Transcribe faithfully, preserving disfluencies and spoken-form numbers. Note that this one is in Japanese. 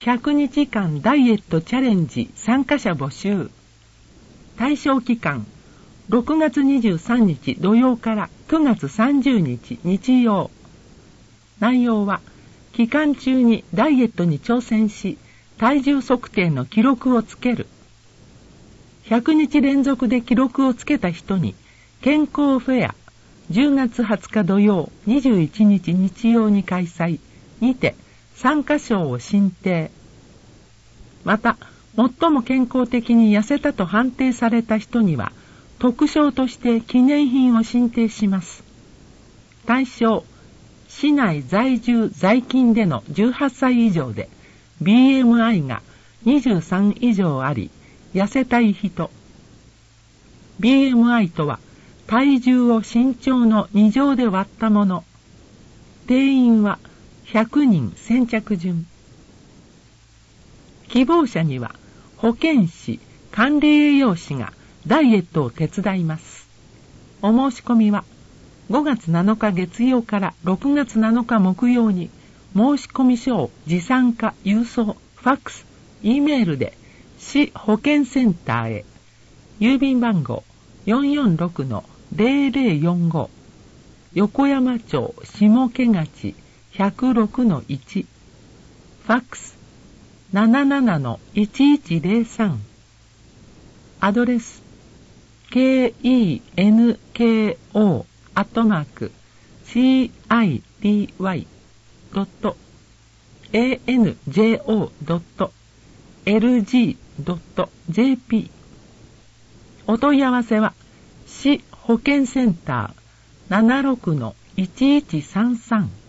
ひゃくにちかんダイエットチャレンジ参加者募集。対象期間、ろくがつにじゅうさんにち土曜からくがつさんじゅうにち日曜。内容は、期間中にダイエットに挑戦し、体重測定の記録をつける。ひゃくにち連続で記録をつけた人に、健康フェア、じゅうがつはつか土曜、にじゅういちにち日曜に開催にて参加賞を進呈。また、最も健康的に痩せたと判定された人には、特賞として記念品を進呈します。対象、市内在住在勤でのじゅうはっさい以上で、ビーエムアイ がにじゅうさん以上あり、痩せたい人。ビーエムアイ とは、体重を身長のに乗で割ったもの。定員はひゃくにん先着順。希望者には保健師、管理栄養士がダイエットを手伝います。お申し込みはごがつなのか月曜からろくがつなのか木曜に申し込み書を持参か郵送、ファックス、Eメールで市保健センターへ。郵便番号 よんよんろくのゼロゼロよんご 横山町下毛町 ひゃくろくのいち、ファックス ななななのいちいちゼロさん。アドレス ケーイーエヌケーオー アットマーク シーアイティーワイ ドット エーエヌジェーオー ドット エルジー ドット ジェーピー。 お問い合わせは市保健センター ななろくのいちいちさんさん